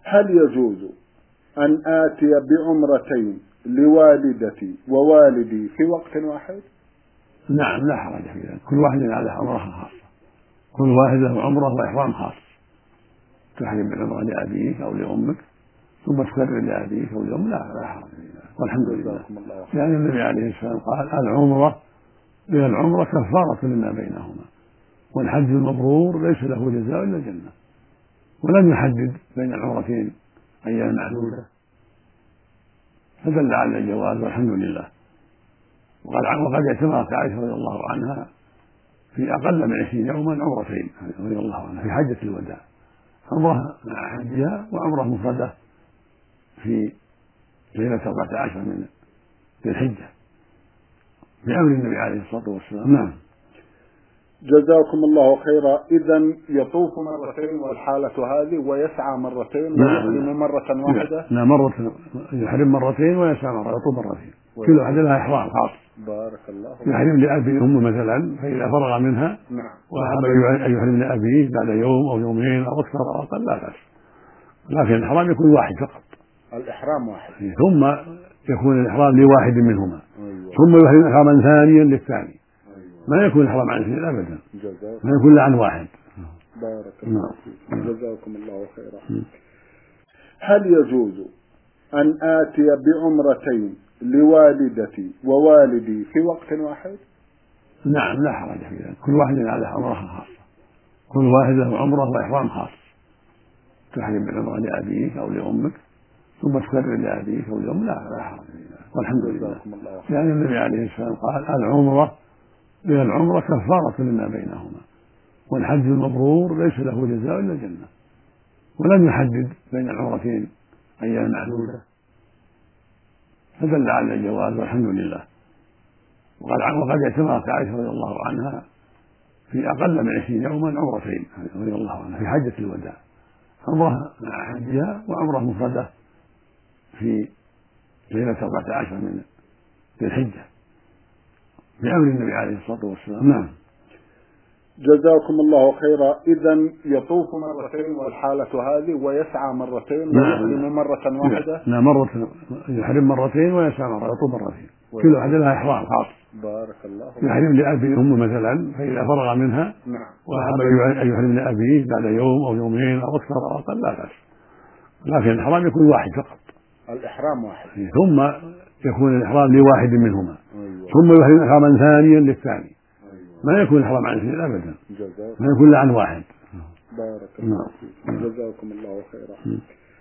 هل يجوز أن آتي بعمرتين لوالدتي ووالدي في وقت واحد؟ نعم، لا حرج في ذلك. كل واحد على عمره خاصة، كل واحد له عمره وإحرام خاص. تحرم بالعمرة لأبيك أو لأمك ثم تكرر لأبيك أو لأمك، لا حرج في ذلك، والحمد لله. لأن النبي عليه الصلاة والسلام قال: العمرة إلى العمرة كفارة لما بينهما، والحج المبرور ليس له جزاء إلا الجنة. ولم يحدد بين العمرتين أيام معدودة، فدل على الجواز والحمد لله. وقد اعتمرت عائشة رضي الله عنها في أقل من 20 يوما عمرتين رضي الله عنها في حجة الوداع، عمرة مع حجها وعمرة مفردة في ليلة 14 من ذي الحجة بأمر النبي عليه الصلاة والسلام. نعم. جزاكم الله خيرا. إذن يطوف مرتين والحالة هذه ويسعى مرتين ويحرم مرة واحدة؟ لا، مرة يحرم مرتين ويسعى مرة، يطوف مرتين، كل واحد لها إحرام خاص. بارك الله. يحرم لأبي أمه مثلا، فإذا فرغ منها وأحب أن يحرم لأبيه بعد يوم أو يومين أو أكثر أو أقل لا بأس، لكن الإحرام يكون واحد فقط. الإحرام واحد، ثم يكون الإحرام لواحد منهما، ثم يحرم إحراما ثانيا للثاني. ما يكون الإحرام عن اثنين أبدا، ما يكون إلا عن واحد. بارك الله فيكم. جزاكم الله خيرا. هل يجوز أن آتي بعمرتين لوالدتي ووالدي في وقت واحد؟ نعم، لا حرج في ذلك. كل واحد على عمره خاصة، كل واحد له عمره وإحرام خاص. تحرم بالعمرة لأبيك أو لأمك ثم تكرر لأبيك أو لأمك، لا حرج في ذلك، والحمد لله. لأن النبي عليه الصلاة والسلام قال: العمرة إلى العمرة كفارة لما بينهما، والحج المبرور ليس له جزاء إلا الجنة. ولم يحدد بين العمرتين أيام معدودة، فدل على الجواز والحمد لله. وقد اعتمرت عائشة رضي الله عنها في أقل من 20 يوما عمرتين رضي الله عنها في حجة الوداع، عمرة مع حجها وعمرة مفردة في ليلة 14 من ذي الحجة بأمر النبي عليه الصلاة والسلام. نعم. جزاكم الله خيرا. إذن يطوف مرتين والحالة هذه ويسعى مرتين ويحرم مرة واحدة؟ لا، مرة يحرم مرتين ويسعى مرة، يطوف مرتين، كل واحد لها إحرام خاص. بارك الله. يحرم لأبي أمه مثلا، فإذا فرغ منها وأحب أن يحرم لأبيه بعد يوم أو يومين أو أكثر أو أقل لا بأس، لكن الإحرام يكون واحد فقط. الإحرام واحد، ثم يكون الإحرام لواحد منهما، ثم يحرم إحراما ثانيا للثاني. ما يكون الإحرام عن اثنين أبدا، ما يكون إلا عن واحد. بارك الله فيكم. جزاكم الله خيرا.